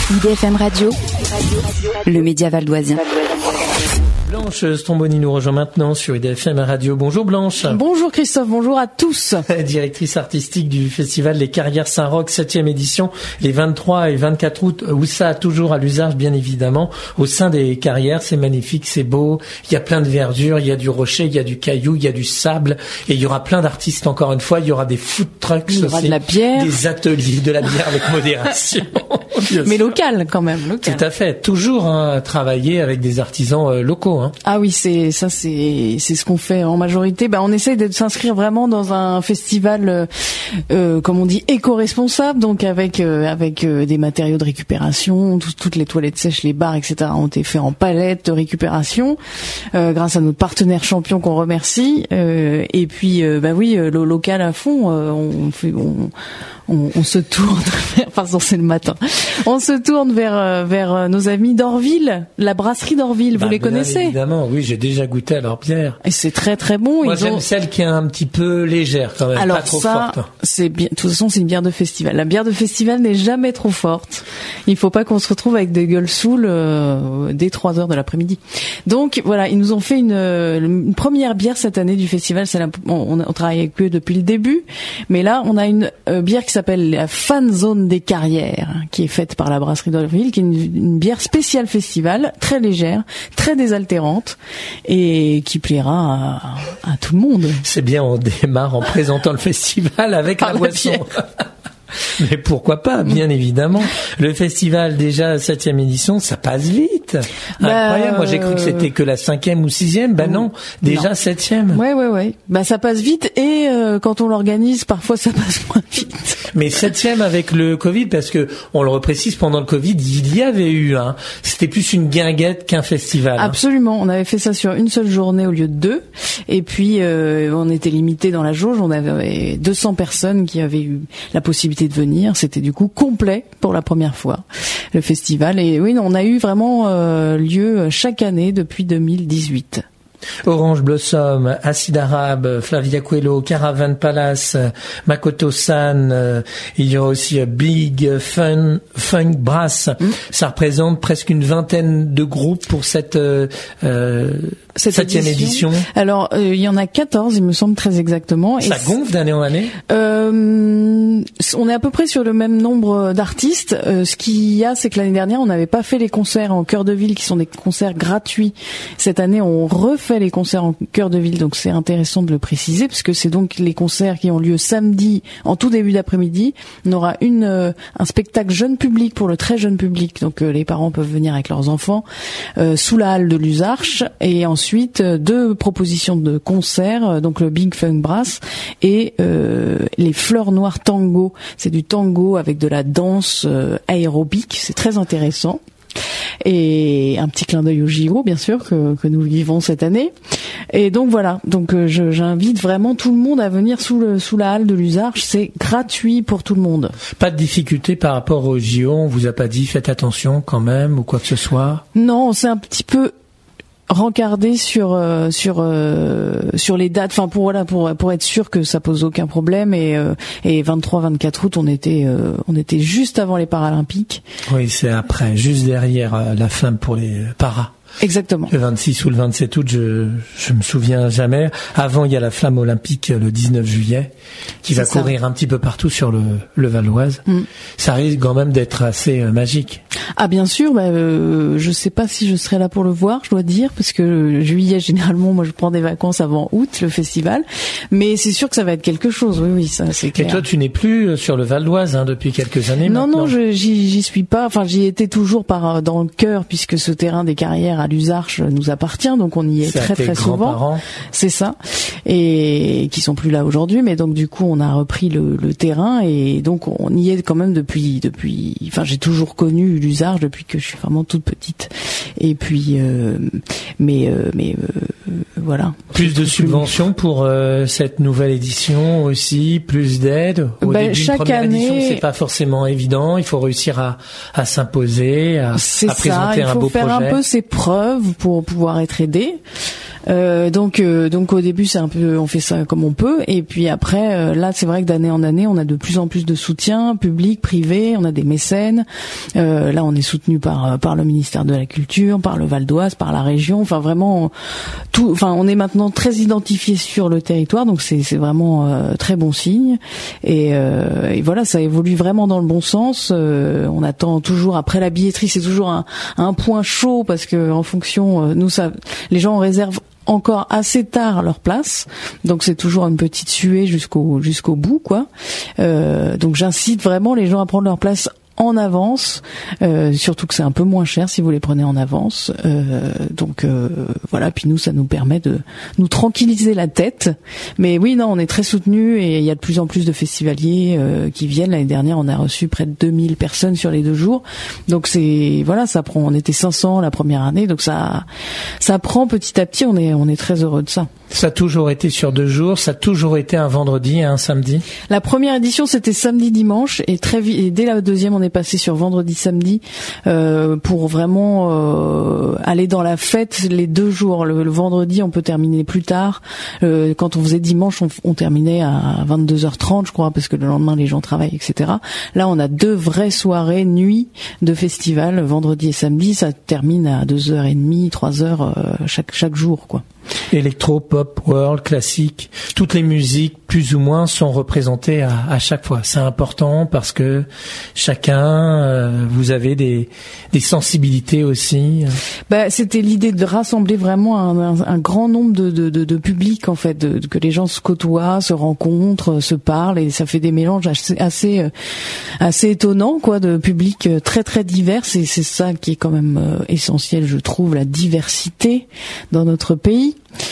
IDFM Radio, le média valdoisien. Blanche Stromboni nous rejoint maintenant sur IDFM Radio. Bonjour Blanche. Bonjour Christophe, bonjour à tous. Directrice artistique du Festival Les Carrières Saint-Roch, 7e édition, les 23 et 24 août, où ça toujours à l'usage bien évidemment, au sein des carrières. C'est magnifique, c'est beau, il y a plein de verdure, il y a du rocher, il y a du caillou, il y a du sable, et il y aura plein d'artistes encore une fois, il y aura des food trucks, il y aura de la bière, des ateliers, de la bière avec modération. Mais local quand même, local. Tout à fait, toujours travailler avec des artisans locaux. Ah oui, c'est ce qu'on fait en majorité. On essaye de s'inscrire vraiment dans un festival, comme on dit, éco-responsable, donc avec des matériaux de récupération, toutes les toilettes sèches, les bars, etc. ont été faits en palettes de récupération, grâce à notre partenaire champion qu'on remercie. Et puis, le local à fond. On se tourne vers, pardon, c'est le matin. On se tourne vers nos amis d'Orville, la brasserie d'Orville. Vous les connaissez? Évidemment, oui, j'ai déjà goûté à leur bière. Et c'est très très bon. Moi, j'aime celle qui est un petit peu légère quand même, alors pas trop ça, forte. C'est bien. De toute façon, c'est une bière de festival. La bière de festival n'est jamais trop forte. Il faut pas qu'on se retrouve avec des gueules saoules dès 3h de l'après-midi. Donc voilà, ils nous ont fait une première bière cette année du festival. On travaille avec eux depuis le début, mais là, on a une bière qui s'appelle la Fan Zone des Carrières, qui est faite par la brasserie d'Orville, qui est une bière spéciale festival, très légère, très désaltérante, et qui plaira à tout le monde. C'est bien, on démarre en présentant le festival avec la boisson. Mais pourquoi pas, bien évidemment. Le festival, déjà, 7e édition, ça passe vite. Incroyable. Moi, j'ai cru que c'était que la 5e ou 6e. Non, déjà 7e. Ouais. Ça passe vite et quand on l'organise, parfois ça passe moins vite. Mais 7e avec le Covid, parce que, on le reprécise, pendant le Covid, il y avait eu, c'était plus une guinguette qu'un festival. Absolument. On avait fait ça sur une seule journée au lieu de 2. Et puis, on était limité dans la jauge. On avait 200 personnes qui avaient eu la possibilité de venir. C'était du coup complet pour la première fois, le festival. Et oui, on a eu vraiment lieu chaque année depuis 2018. Orange Blossom, Acide Arabe, Flavia Coelho, Caravan Palace, Makoto San, il y aura aussi Big Funk Brass. Ça représente presque une vingtaine de groupes pour cette 7e édition. Alors, il y en a 14, il me semble, très exactement. Ça gonfle d'année en année? On est à peu près sur le même nombre d'artistes. Ce qu'il y a, c'est que l'année dernière, on n'avait pas fait les concerts en cœur de ville, qui sont des concerts gratuits. Cette année, on refait les concerts en cœur de ville, donc c'est intéressant de le préciser, parce que c'est donc les concerts qui ont lieu samedi, en tout début d'après-midi. On aura un spectacle jeune public pour le très jeune public, donc les parents peuvent venir avec leurs enfants, sous la halle de l'Usarche, et ensuite 2 propositions de concerts, donc le Big Funk Brass et les Fleurs Noires Tango. C'est du tango avec de la danse aérobique, c'est très intéressant. Et un petit clin d'œil au JO, bien sûr, que nous vivons cette année. Et donc voilà, j'invite vraiment tout le monde à venir sous la halle de l'Usarche. C'est gratuit pour tout le monde. Pas de difficulté par rapport au JO, on vous a pas dit faites attention quand même ou quoi que ce soit? Non, c'est un petit peu rencardé sur les dates, pour être sûr que ça pose aucun problème, et 23-24 août on était juste avant les Paralympiques. Oui, c'est après, juste derrière la flamme pour les paras. Exactement. Le 26 ou le 27 août, je me souviens jamais. Avant, il y a la flamme olympique le 19 juillet qui va courir un petit peu partout sur le Val-d'Oise. Ça risque quand même d'être assez magique. Ah bien sûr, je sais pas si je serai là pour le voir, je dois dire, parce que juillet généralement, moi je prends des vacances avant août, le festival, mais c'est sûr que ça va être quelque chose. Oui, ça c'est clair. Et toi, tu n'es plus sur le Val-d'Oise depuis quelques années. Non, j'y suis pas. Enfin, j'y étais toujours dans le cœur, puisque ce terrain des carrières à l'Usarche nous appartient, donc on y est très très souvent. C'est ça, et qui sont plus là aujourd'hui, mais donc du coup on a repris le terrain, et donc on y est quand même depuis. Enfin, j'ai toujours connu l'Usarche depuis que je suis vraiment toute petite, et puis voilà. Plus de subventions pour cette nouvelle édition aussi, plus d'aide. Au début, chaque première année, édition, c'est pas forcément évident. Il faut réussir à s'imposer, à présenter un beau projet. Il faut faire un peu ses preuves pour pouvoir être aidé. Donc au début c'est un peu, on fait ça comme on peut, et puis après là c'est vrai que d'année en année on a de plus en plus de soutien public, privé, on a des mécènes. Là on est soutenu par le ministère de la Culture, par le Val d'Oise, par la région. Enfin vraiment tout. Enfin on est maintenant très identifié sur le territoire, donc c'est vraiment très bon signe. Et voilà, ça évolue vraiment dans le bon sens. On attend toujours après la billetterie, c'est toujours un point chaud parce que en fonction, nous ça, les gens réservent encore assez tard leur place, donc c'est toujours une petite suée jusqu'au bout, quoi. Donc j'incite vraiment les gens à prendre leur place en avance, surtout que c'est un peu moins cher si vous les prenez en avance. Donc voilà, puis nous ça nous permet de nous tranquilliser la tête. Mais oui, non, on est très soutenus et il y a de plus en plus de festivaliers qui viennent. L'année dernière, on a reçu près de 2000 personnes sur les 2 jours. Donc c'est voilà, ça prend. On était 500 la première année, donc ça prend petit à petit. On est très heureux de ça. Ça a toujours été sur 2 jours, ça a toujours été un vendredi et un samedi. La première édition c'était samedi dimanche et très vite, et dès la deuxième on est passé sur vendredi samedi pour vraiment aller dans la fête les 2 jours. Le vendredi on peut terminer plus tard. Quand on faisait dimanche on terminait à 22h30 je crois parce que le lendemain les gens travaillent, etc. Là on a 2 vraies soirées nuit de festival, vendredi et samedi. Ça termine à 2h30, 3h chaque jour, quoi. Électro, pop, world, classique, toutes les musiques plus ou moins sont représentées à chaque fois. C'est important parce que chacun, vous avez des sensibilités aussi. C'était l'idée de rassembler vraiment un grand nombre de publics en fait, que les gens se côtoient, se rencontrent, se parlent, et ça fait des mélanges assez étonnants, quoi, de publics très très divers. Et c'est ça qui est quand même essentiel, je trouve, la diversité dans notre pays.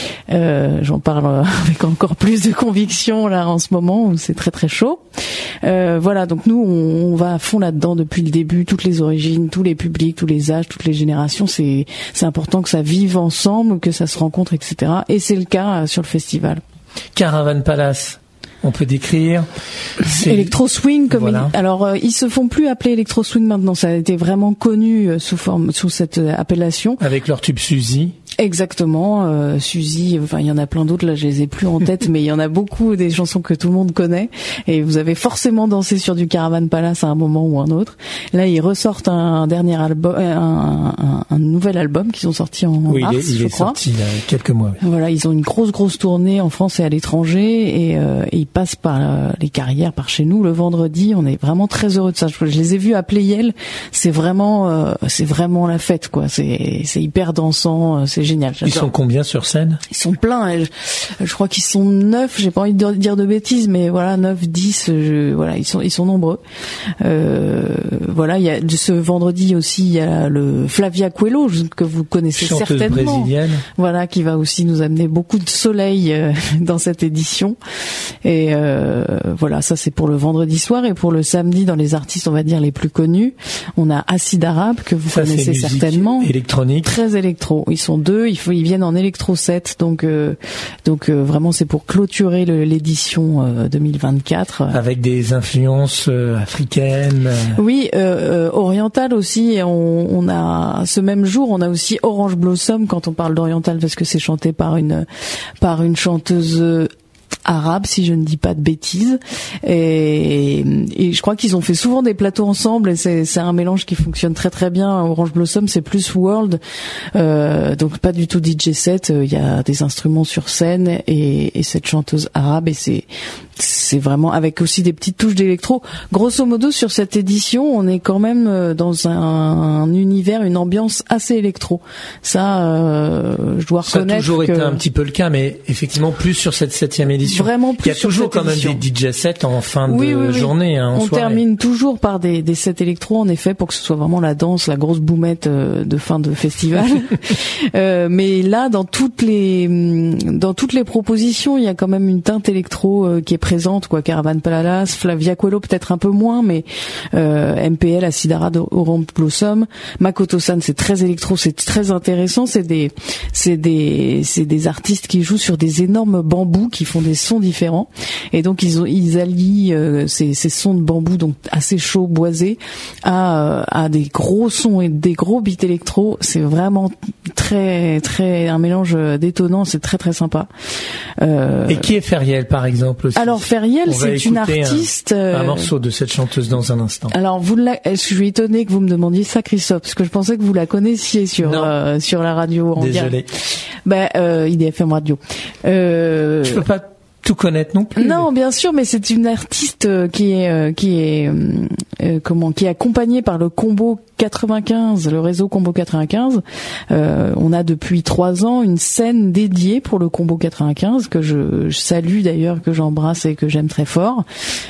J'en parle avec encore plus de conviction là en ce moment où c'est très très chaud. Voilà, donc nous on va à fond là-dedans depuis le début, toutes les origines, tous les publics, tous les âges, toutes les générations. C'est important que ça vive ensemble, que ça se rencontre, etc. Et c'est le cas sur le festival. Caravan Palace. On peut décrire. Electro swing, comme voilà. Alors ils se font plus appeler electro swing maintenant. Ça a été vraiment connu sous cette appellation. Avec leur tube Suzy. Exactement, Suzy, enfin il y en a plein d'autres là, je les ai plus en tête, mais il y en a beaucoup des chansons que tout le monde connaît et vous avez forcément dansé sur du Caravan Palace à un moment ou un autre. Là, ils ressortent un dernier album, un nouvel album qu'ils ont sorti en mars, il est sorti il y a quelques mois. Oui. Voilà, ils ont une grosse tournée en France et à l'étranger et ils passent par les carrières, par chez nous le vendredi. On est vraiment très heureux de ça. Je les ai vus à Pleyel, c'est vraiment la fête, quoi. C'est hyper dansant, c'est génial. J'adore. Ils sont combien sur scène? Ils sont pleins. Je crois qu'ils sont 9. J'ai pas envie de dire de bêtises, mais voilà, 9, 10. Voilà, ils sont nombreux. Voilà, il y a ce vendredi aussi, il y a le Flavia Coelho que vous connaissez chanteuse certainement. Brésilienne. Voilà, qui va aussi nous amener beaucoup de soleil dans cette édition. Et voilà, ça c'est pour le vendredi soir, et pour le samedi, dans les artistes, on va dire les plus connus, on a Acid Arabe que vous connaissez certainement. Électronique. Très électro. Ils sont 2, ils viennent en électro set, donc vraiment c'est pour clôturer l'édition 2024 avec des influences africaines. Oui, orientales aussi. Et on a ce même jour, on a aussi Orange Blossom quand on parle d'oriental, parce que c'est chanté par une chanteuse arabe, si je ne dis pas de bêtises, et je crois qu'ils ont fait souvent des plateaux ensemble, et c'est un mélange qui fonctionne très très bien. Orange Blossom, c'est plus world, donc pas du tout DJ set. Il y a des instruments sur scène et cette chanteuse arabe, et c'est vraiment avec aussi des petites touches d'électro. Grosso modo, sur cette édition, on est quand même dans un univers, une ambiance assez électro. Ça, je dois reconnaître. Ça a toujours été un petit peu le cas, mais effectivement plus sur cette 7e édition. Vraiment plus. Il y a toujours quand même des DJ sets en fin de journée. Hein, on termine toujours par des sets électro, en effet, pour que ce soit vraiment la danse, la grosse boumette de fin de festival. Mais là, dans toutes les propositions, il y a quand même une teinte électro qui est présente, quoi. Caravan Palace, Flavia Coelho peut-être un peu moins, mais MPL, Acid Arabe, Orange Blossom, Makoto-san, c'est très électro, c'est très intéressant. C'est des artistes qui jouent sur des énormes bambous, qui font des sons différents, et donc ils allient ces sons de bambou, donc assez chauds, boisés, à des gros sons et des gros beats électro. C'est vraiment très très un mélange détonnant, c'est très très sympa. Et qui est Feriel par exemple aussi? Alors Feriel, c'est une artiste. Un morceau de cette chanteuse dans un instant. Alors je suis étonnée que vous me demandiez ça, Christophe, parce que je pensais que vous la connaissiez sur la radio. Désolé. IDFM Radio. Je peux pas tout connaître non plus. Non, bien sûr, mais c'est une artiste qui est accompagnée par le Combo 95, le réseau Combo 95. On a depuis 3 ans une scène dédiée pour le Combo 95 que je salue d'ailleurs, que j'embrasse et que j'aime très fort,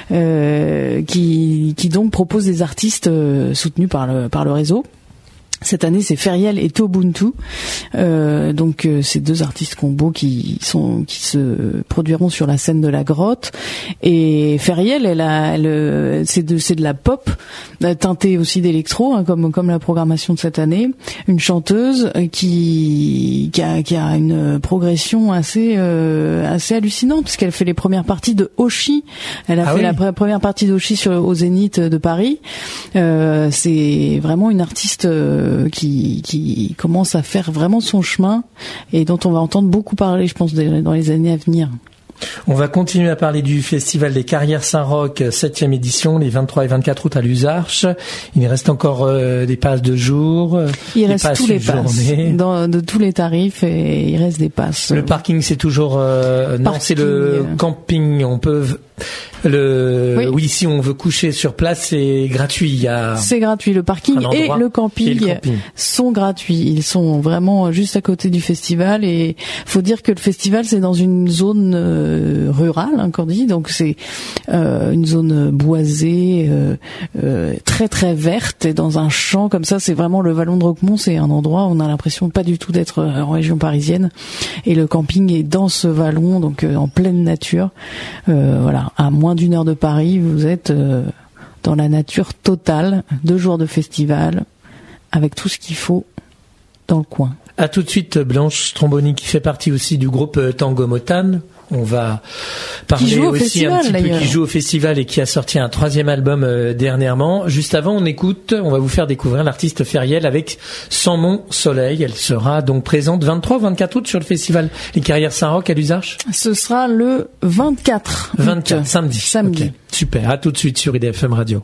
qui donc propose des artistes soutenus par le réseau. Cette année, c'est Feriel et Tobuntu, donc ces 2 artistes combo qui se produiront sur la scène de la Grotte. Et Feriel, c'est de la pop teintée aussi d'électro, hein, comme la programmation de cette année. Une chanteuse qui a une progression assez hallucinante, puisqu'elle fait les premières parties de Oshi. Elle a fait la première partie d'Oshi au Zénith de Paris. C'est vraiment une artiste qui commence à faire vraiment son chemin et dont on va entendre beaucoup parler, je pense, dans les années à venir. On va continuer à parler du Festival des Carrières Saint-Roch, 7e édition, les 23 et 24 août à Luzarches. Il reste encore des passes de jour. Il reste tous les passes de tous les tarifs et il reste des passes. Le parking, c'est toujours non, c'est le camping. On peut si on veut coucher sur place, c'est gratuit. C'est gratuit. Le parking et le camping sont gratuits. Ils sont vraiment juste à côté du festival et faut dire que le festival c'est dans une zone rurale, hein, qu'on dit. Donc c'est une zone boisée, très très verte et dans un champ comme ça. C'est vraiment le Vallon de Roquemont. C'est un endroit où on a l'impression pas du tout d'être en région parisienne. Et le camping est dans ce vallon, donc en pleine nature. Voilà, à moins d'1 heure de Paris, vous êtes dans la nature totale. 2 jours de festival avec tout ce qu'il faut dans le coin. À tout de suite, Blanche Stromboni, qui fait partie aussi du groupe Tango Motan. On va parler aussi un petit peu, qui joue au festival et qui a sorti un 3e album dernièrement. Juste avant, on va vous faire découvrir l'artiste Feriel avec Sans mon soleil. Elle sera donc présente 23-24 août sur le festival Les Carrières Saint-Roch à Luzarches. Ce sera le 24 samedi. Okay. Super, à tout de suite sur IDFM Radio.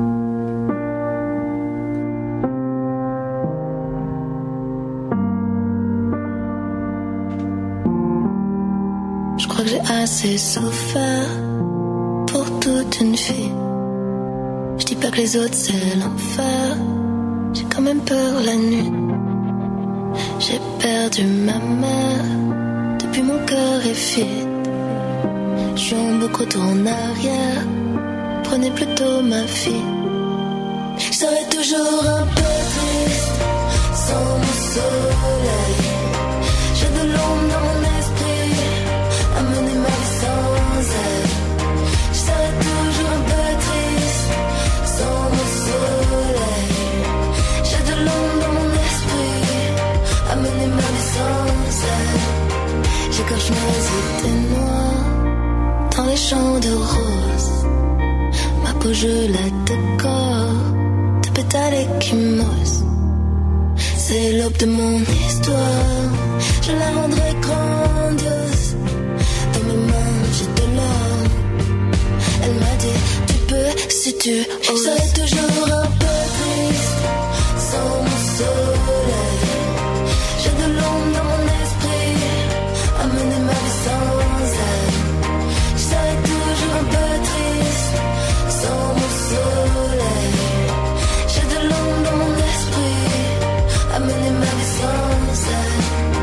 Je crois que j'ai assez souffert pour toute une fille. Je dis pas que les autres c'est l'enfer, j'ai quand même peur la nuit. J'ai perdu ma mère, depuis mon cœur est vide. Je suis en beaucoup retour en arrière, prenez plutôt ma fille. Je serai toujours un peu triste sans mon soleil. J'ai de l'ombre dans mon esprit, à mener ma vie sans elle. Je serai toujours un peu triste sans mon soleil. J'ai de l'ombre dans mon esprit, à mener ma vie sans elle. J'écorche mes idées noires dans les champs de roses. Ma peau je la décore de pétales échymoses. C'est l'aube de mon histoire, je la rendrai grandiose. Dans mes mains j'ai de l'or. Elle m'a dit tu peux si tu oses. Je serai toujours un peu triste sans mon soleil. J'ai de l'ombre dans mon esprit, à mener ma vie sans elle. Je serai toujours un peu triste sans mon soleil. J'ai de l'ombre dans mon esprit, à mener ma vie sans elle.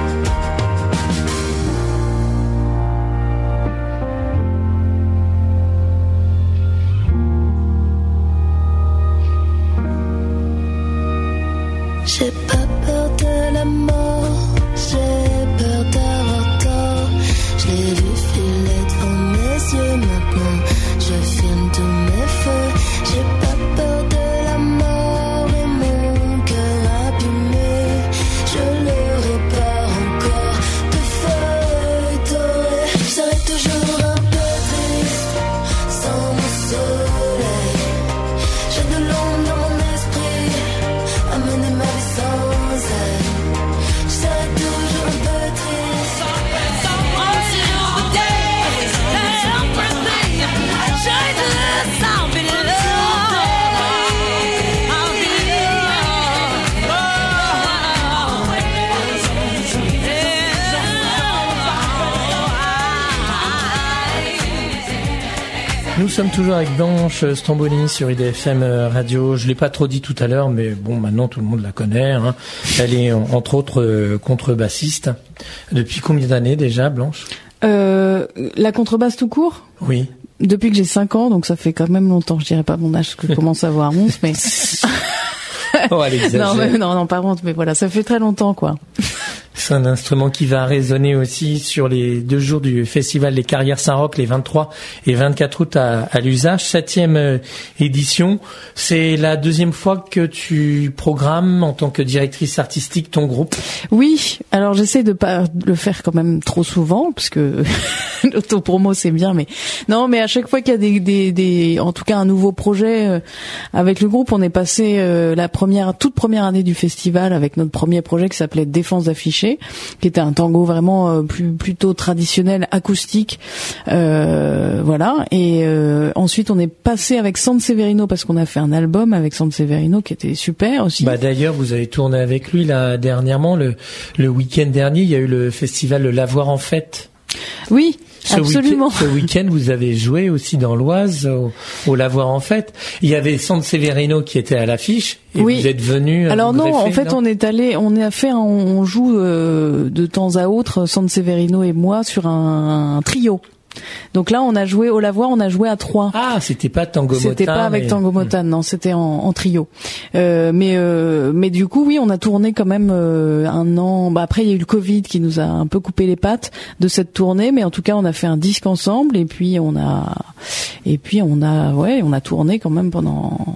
J'ai pas peur de la mort, j'ai peur d'avoir tort. Je l'ai vu filer devant mes yeux, maintenant je filme tous mes feux. J'ai pas peur de la mort et mon cœur abîmé. Je le répare encore de feuilles dorées. Je serai toujours un peu triste sans mon soleil. J'ai de l'ombre dans mon esprit, à mener ma vie sans elle. Je serai Nous sommes toujours avec Blanche Stromboli sur IDFM Radio. Je l'ai pas trop dit tout à l'heure, mais bon, maintenant tout le monde la connaît. Hein. Elle est entre autres contrebassiste. Depuis combien d'années déjà, Blanche ? La contrebasse tout court ? Oui. Depuis que j'ai 5 ans, donc ça fait quand même longtemps. Je dirais pas mon âge, parce que je commence à avoir 11, mais... Oh, elle exagère. Non, pas honte, mais voilà, ça fait très longtemps, quoi. C'est un instrument qui va résonner aussi sur les 2 jours du festival Les Carrières Saint-Roch, les 23 et 24 août à l'usage. 7e édition. C'est la 2e fois que tu programmes en tant que directrice artistique ton groupe. Oui. Alors, j'essaie de pas le faire quand même trop souvent, parce que l'autopromo c'est bien, mais non, mais à chaque fois qu'il y a en tout cas un nouveau projet avec le groupe, on est passé toute première année du festival avec notre premier projet qui s'appelait Défense d'afficher, qui était un tango vraiment plutôt traditionnel, acoustique, voilà. Et ensuite on est passé avec Sanseverino parce qu'on a fait un album avec Sanseverino qui était super aussi. Bah d'ailleurs vous avez tourné avec lui là dernièrement, le week-end dernier, il y a eu le festival Le Lavoir en Fête. Oui. Absolument. Ce week-end, vous avez joué aussi dans l'Oise, au Lavoir en Fête. Il y avait Sanseverino qui était à l'affiche. Et oui. Vous êtes venu. Alors non, en fait, on joue de temps à autre, Sanseverino et moi, sur un trio. Donc là, on a joué au Lavoir, on a joué à 3. Ah, c'était pas Tango Motan. C'était pas avec Tango Motan, non, c'était en trio. Mais du coup, oui, on a tourné quand même un an. Bah après, il y a eu le Covid qui nous a un peu coupé les pattes de cette tournée, mais en tout cas, on a fait un disque ensemble et puis on a tourné quand même pendant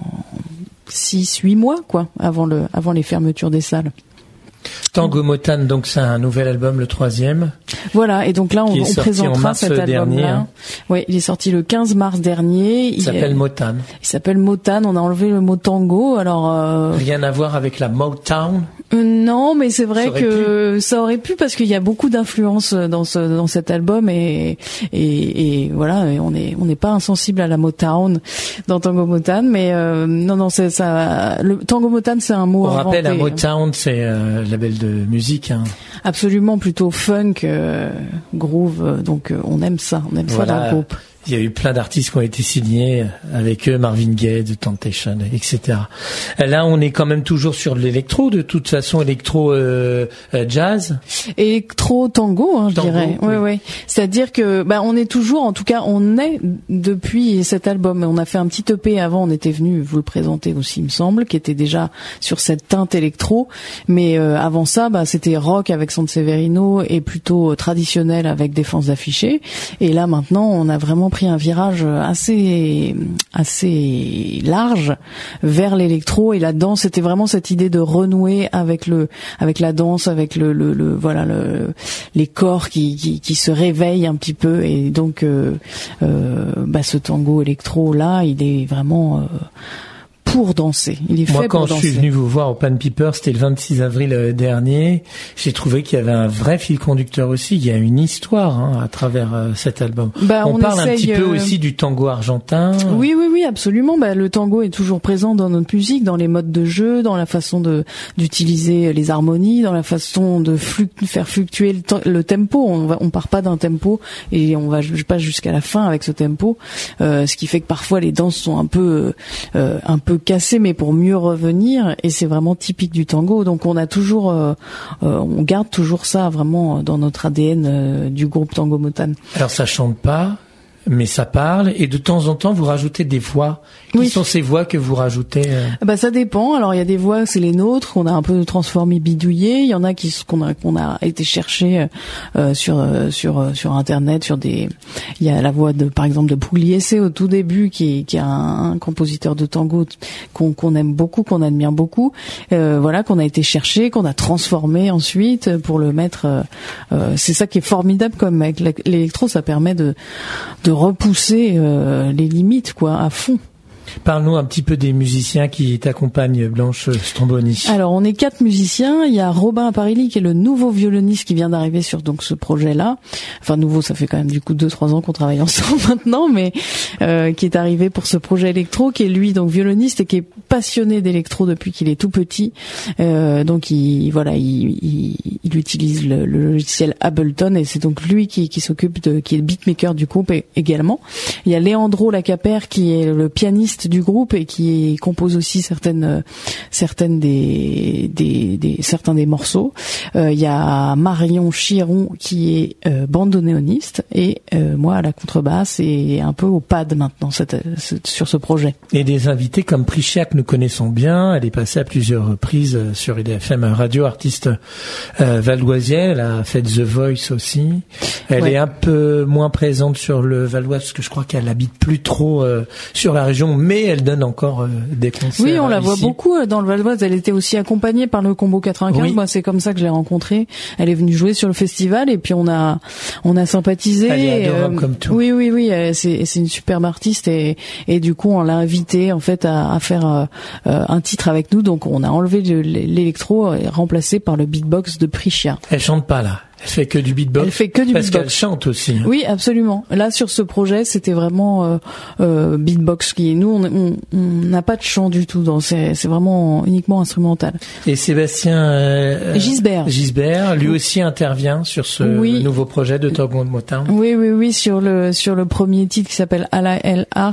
6-8 mois, quoi, avant les fermetures des salles. Tango Motan, donc c'est un nouvel album, le 3e. Voilà, et donc là on présentera cet album-là. Hein. Oui, il est sorti le 15 mars dernier. Il s'appelle Motan. Il s'appelle Motan. On a enlevé le mot tango. Alors rien à voir avec la Motown. Non, mais c'est vrai ça aurait pu parce qu'il y a beaucoup d'influences dans cet album et voilà, et on n'est pas insensible à la Motown dans Tango Motan, mais non c'est ça. Le Tango Motan c'est un mot inventé. On rappelle, la Motown c'est label de musique. Hein. Absolument, plutôt funk, groove. Donc on aime ça dans le groupe. Il y a eu plein d'artistes qui ont été signés avec eux, Marvin Gaye, The Temptation, etc. Là, on est quand même toujours sur l'électro, de toute façon, électro jazz. Électro tango, je dirais. Oui. Oui. C'est-à-dire que, on est toujours, en tout cas, on est depuis cet album. On a fait un petit EP avant, on était venu vous le présenter aussi, il me semble, qui était déjà sur cette teinte électro. Mais avant ça, c'était rock avec Sanseverino et plutôt traditionnel avec Défense d'afficher. Et là, maintenant, on a vraiment pris un virage assez large vers l'électro, et là-dedans c'était vraiment cette idée de renouer avec la danse, avec les corps qui se réveillent un petit peu, et donc ce tango électro là, il est vraiment pour danser. Il est fait pour danser. Moi, quand je suis venu vous voir au Pan Piper, c'était le 26 avril dernier, j'ai trouvé qu'il y avait un vrai fil conducteur aussi. Il y a une histoire à travers cet album. On parle un petit peu aussi du tango argentin. Oui, absolument. Le tango est toujours présent dans notre musique, dans les modes de jeu, dans la façon d'utiliser les harmonies, dans la façon de faire fluctuer le tempo. On part pas d'un tempo et on va pas jusqu'à la fin avec ce tempo, ce qui fait que parfois les danses sont un peu cassées, mais pour mieux revenir, et c'est vraiment typique du tango. Donc on a toujours, on garde toujours ça vraiment dans notre ADN du groupe Tango Motan. Alors ça chante pas, mais ça parle, et de temps en temps vous rajoutez des voix. Qui sont ces voix que vous rajoutez Ça dépend. Alors il y a des voix, c'est les nôtres qu'on a un peu transformées, bidouillées. Il y en a qu'on a été chercher sur internet, il y a la voix par exemple de Pugliese au tout début, qui est un compositeur de tango qu'on aime beaucoup, qu'on admire beaucoup. Qu'on a été chercher, qu'on a transformé ensuite pour le mettre. C'est ça qui est formidable, comme avec l'électro, ça permet de repousser les limites à fond. Parle-nous un petit peu des musiciens qui t'accompagnent, Blanche Stromboni. Alors, on est 4 musiciens. Il y a Robin Apparilli, qui est le nouveau violoniste qui vient d'arriver sur donc ce projet-là. Enfin, nouveau, ça fait quand même du coup 2-3 ans qu'on travaille ensemble maintenant, mais qui est arrivé pour ce projet électro, qui est lui donc violoniste et qui est passionné d'électro depuis qu'il est tout petit. Donc, il utilise le logiciel Ableton et c'est donc lui qui s'occupe qui est le beatmaker du groupe également. Il y a Leandro Lacapère qui est le pianiste du groupe et qui compose aussi certains des morceaux. Il y a Marion Chiron qui est bandoneoniste et moi à la contrebasse et un peu au pad maintenant sur ce projet. Et des invités comme Priscia que nous connaissons bien, elle est passée à plusieurs reprises sur IDFM Radio, artiste valdoisienne, elle a fait The Voice aussi. Elle est un peu moins présente sur le Valdois parce que je crois qu'elle habite plus trop sur la région, mais elle donne encore des concerts. Oui, on la ici. voit beaucoup dans le Valdois. Elle était aussi accompagnée par le Combo 95. Oui. Moi, c'est comme ça que je l'ai rencontrée. Elle est venue jouer sur le festival et puis on a sympathisé. Elle est adorable comme tout. Oui. C'est une superbe artiste et du coup on l'a invitée en fait à faire un titre avec nous. Donc on a enlevé l'électro et remplacé par le beatbox de Priscia. Elle chante pas là. Elle fait que du beatbox. Elle fait que du parce beatbox. Parce qu'elle chante aussi. Hein. Oui, absolument. Là, sur ce projet, c'était vraiment beatbox. Nous, on n'a pas de chant du tout. C'est vraiment uniquement instrumental. Et Sébastien Gisbert, lui aussi intervient sur ce nouveau projet de Tango Motown. Oui. Sur le premier titre qui s'appelle Ala El Art,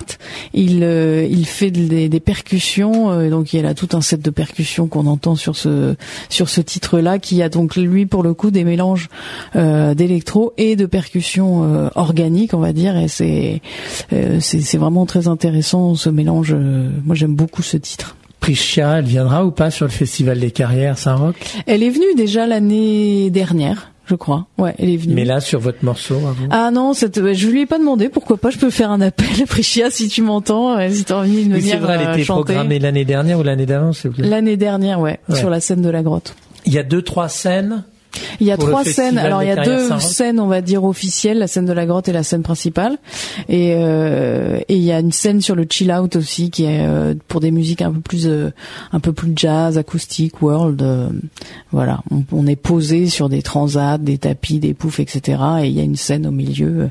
il fait des percussions. Donc il y a là tout un set de percussions qu'on entend sur ce titre-là, qui a donc lui pour le coup des mélanges d'électro et de percussions organiques, on va dire, et c'est vraiment très intéressant ce mélange. Moi, j'aime beaucoup ce titre. Priscia, elle viendra ou pas sur le Festival des Carrières Saint-Roch? Elle est venue déjà l'année dernière, je crois. Ouais, elle est venue. Mais là, sur votre morceau, à vous? Ah non, je lui ai pas demandé. Pourquoi pas? Je peux faire un appel, Priscia, si tu m'entends, si t'as envie de venir chanter. C'est vrai, elle était programmée l'année dernière ou l'année d'avant, s'il vous plaît? L'année dernière, ouais, sur la scène de la Grotte. Il y a 2-3 scènes. Il y a 3 scènes. Alors il y a 2 scènes, on va dire officielles, la scène de la Grotte et la scène principale. Et il y a une scène sur le chill out aussi qui est pour des musiques un peu plus jazz, acoustique, world. Voilà, on est posé sur des transats, des tapis, des poufs, etc. Et il y a une scène au milieu.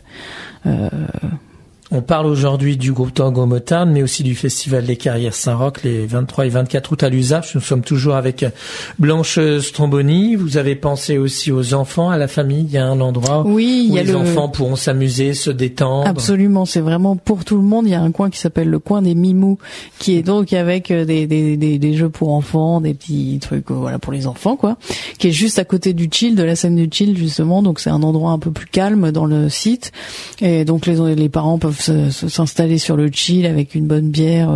On parle aujourd'hui du groupe Tango Motown, mais aussi du Festival des Carrières Saint-Roch, les 23 et 24 août à l'Usage. Nous sommes toujours avec Blanche Stromboni. Vous avez pensé aussi aux enfants, à la famille. Il y a un endroit où les enfants pourront s'amuser, se détendre. Absolument, c'est vraiment pour tout le monde. Il y a un coin qui s'appelle le coin des Mimous, qui est donc avec des jeux pour enfants, des petits trucs pour les enfants, quoi, qui est juste à côté du chill, de la scène du chill, justement. Donc c'est un endroit un peu plus calme dans le site. Et donc les parents peuvent s'installer sur le chill avec une bonne bière,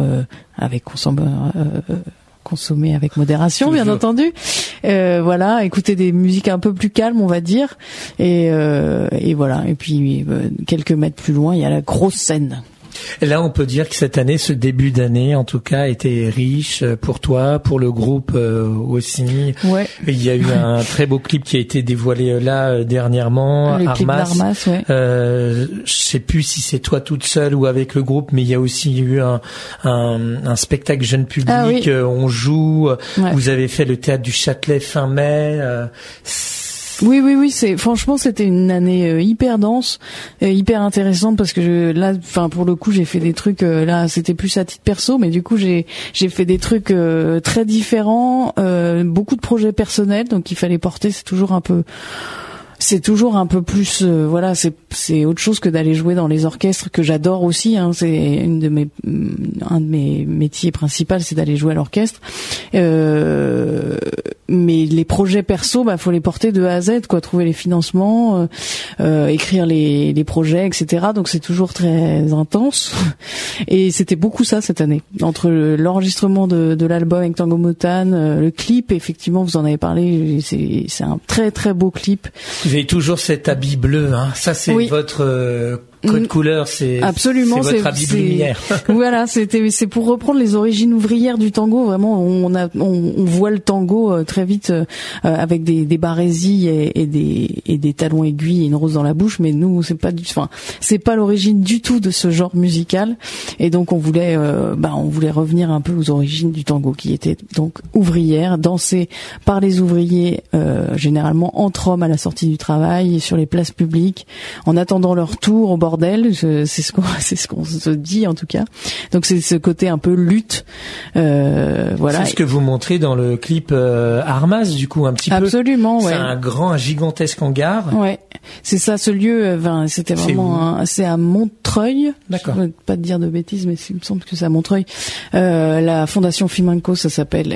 consommée avec modération, bien entendu. Voilà, écouter des musiques un peu plus calmes, on va dire. Et voilà. Et puis quelques mètres plus loin, il y a la grosse scène. Et là, on peut dire que cette année, ce début d'année, en tout cas, était riche pour toi, pour le groupe aussi. Ouais. Il y a eu un très beau clip qui a été dévoilé là dernièrement. Le clip d'Armas, ouais. Je sais plus si c'est toi toute seule ou avec le groupe, mais il y a aussi eu un spectacle jeune public. On joue. Ouais. Vous avez fait le théâtre du Châtelet fin mai. Oui, franchement c'était une année hyper dense, hyper intéressante parce que pour le coup j'ai fait des trucs là c'était plus à titre perso, mais du coup j'ai fait des trucs très différents, beaucoup de projets personnels, donc il fallait porter, c'est toujours un peu plus c'est autre chose que d'aller jouer dans les orchestres que j'adore aussi, hein, c'est un de mes métiers principaux, c'est d'aller jouer à l'orchestre, mais les projets perso faut les porter de A à Z, quoi, trouver les financements, écrire les projets, etc. Donc c'est toujours très intense et c'était beaucoup ça cette année, entre l'enregistrement de l'album avec Tango Motown, le clip, effectivement vous en avez parlé, c'est un très très beau clip. Vous avez toujours cet habit bleu, hein. Ça c'est votre Code couleur, c'est absolument, c'est votre habit de lumière. Voilà, c'est pour reprendre les origines ouvrières du tango. Vraiment, on voit le tango très vite avec des barésies et des talons aiguilles et une rose dans la bouche. Mais nous, c'est pas l'origine du tout de ce genre musical. Et donc, on voulait revenir un peu aux origines du tango, qui était donc ouvrière, dansée par les ouvriers, généralement entre hommes à la sortie du travail, sur les places publiques, en attendant leur tour au bordel. C'est ce qu'on se dit en tout cas. Donc c'est ce côté un peu lutte, voilà. C'est ce que vous montrez dans le clip Armas, du coup, un petit peu. Absolument, ouais. C'est un gigantesque hangar. Ouais, c'est ça, ce lieu. C'était vraiment c'est à Montreuil. D'accord. Je ne veux pas te dire de bêtises, mais il me semble que c'est à Montreuil. La Fondation Fimenco, ça s'appelle.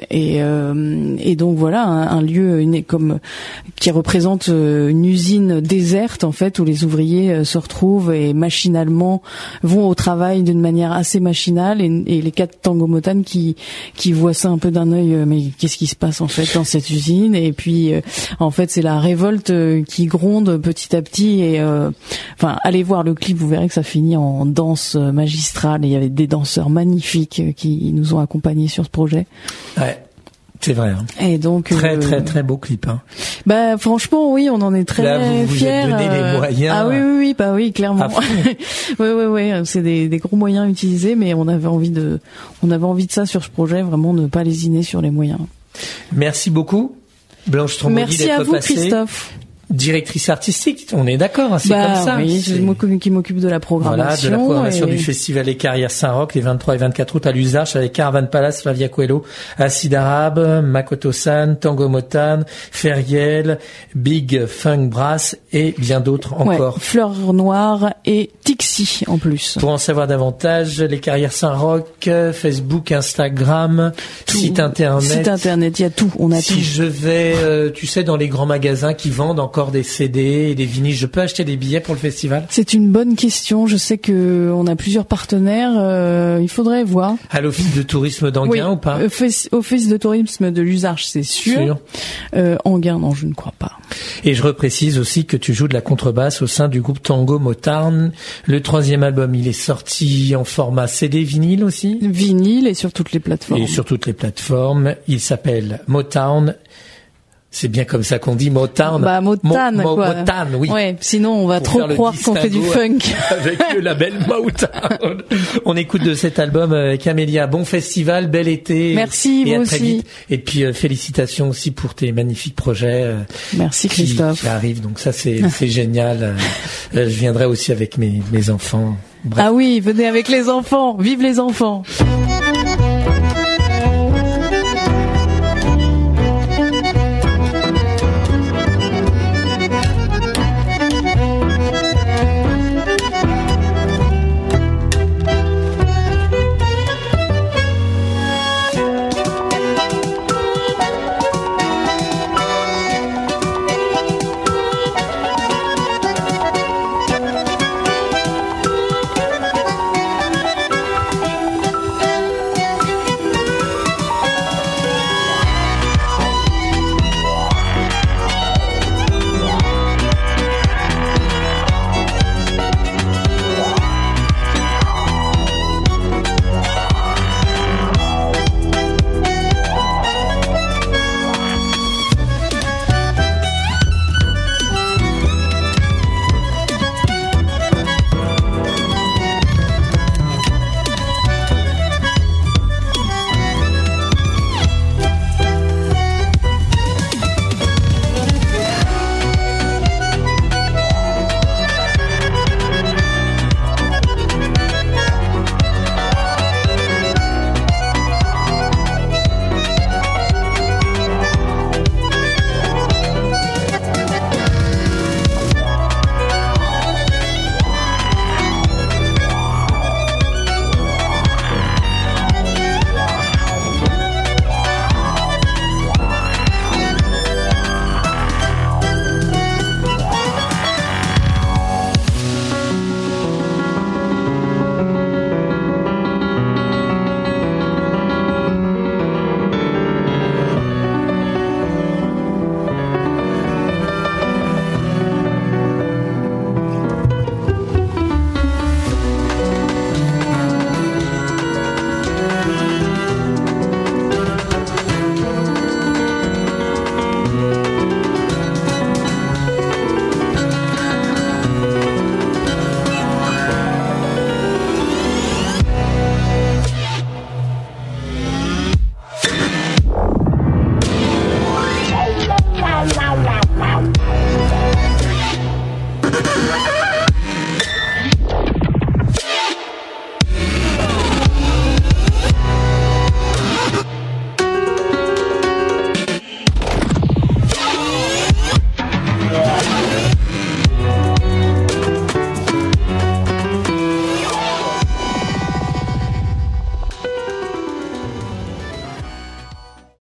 Et donc voilà, un lieu qui représente une usine déserte en fait, où les ouvriers se retrouvent et machinalement vont au travail d'une manière assez machinale, et les 4 tangomotanes qui voient ça un peu d'un œil, mais qu'est-ce qui se passe en fait dans cette usine? Et puis en fait c'est la révolte qui gronde petit à petit, et allez voir le clip, vous verrez que ça finit en danse magistrale, et il y avait des danseurs magnifiques qui nous ont accompagnés sur ce projet. Ouais. C'est vrai. Hein. Et donc très très très beau clip. Hein. Bah franchement oui, on en est très là, vous fiers. Vous avez donné les moyens. Ah oui, bah oui, clairement. oui, c'est des gros moyens utilisés, mais on avait envie de ça sur ce projet, vraiment ne pas lésiner sur les moyens. Merci beaucoup, Blanche Stromboli, merci d'être à vous, passée. Christophe. Directrice artistique, on est d'accord, c'est comme ça. Oui, c'est moi qui m'occupe de la programmation. Voilà, de la programmation du Festival des Carrières Saint-Roch, les 23 et 24 août à l'Usarche, avec Caravan Palace, Flavia Coelho, Acid Arabe, Makoto-san, Tango Motan, Feriel, Big Funk Brass et bien d'autres encore. Ouais, Fleur Noire et Tixi en plus. Pour en savoir davantage, les Carrières Saint-Roch, Facebook, Instagram, tout. Site internet, il y a tout, on a tout. Si je vais, tu sais, dans les grands magasins qui vendent encore des CD et des vinyles, je peux acheter des billets pour le festival? C'est une bonne question. Je sais que on a plusieurs partenaires. Il faudrait voir. À l'office de tourisme d'Anguin ou pas? Office de tourisme de l'Usarche, c'est sûr. Anguin, non, je ne crois pas. Et je reprécise aussi que tu joues de la contrebasse au sein du groupe Tango Motown. Le 3e album, il est sorti en format CD, vinyle aussi? Vinyle et sur toutes les plateformes. Et sur toutes les plateformes. Il s'appelle Motown. C'est bien comme ça qu'on dit Motown. Bah Motown, quoi. Motown, oui. Ouais, sinon on va trop croire qu'on fait du funk. Avec le label Motown. On écoute de cet album Camélia. Bon festival, bel été. Merci, et vous à très aussi. Vite. Et puis félicitations aussi pour tes magnifiques projets. Merci Christophe. Qui arrivent. Donc ça c'est génial. Je viendrai aussi avec mes enfants. Bref. Ah oui, venez avec les enfants. Vive les enfants.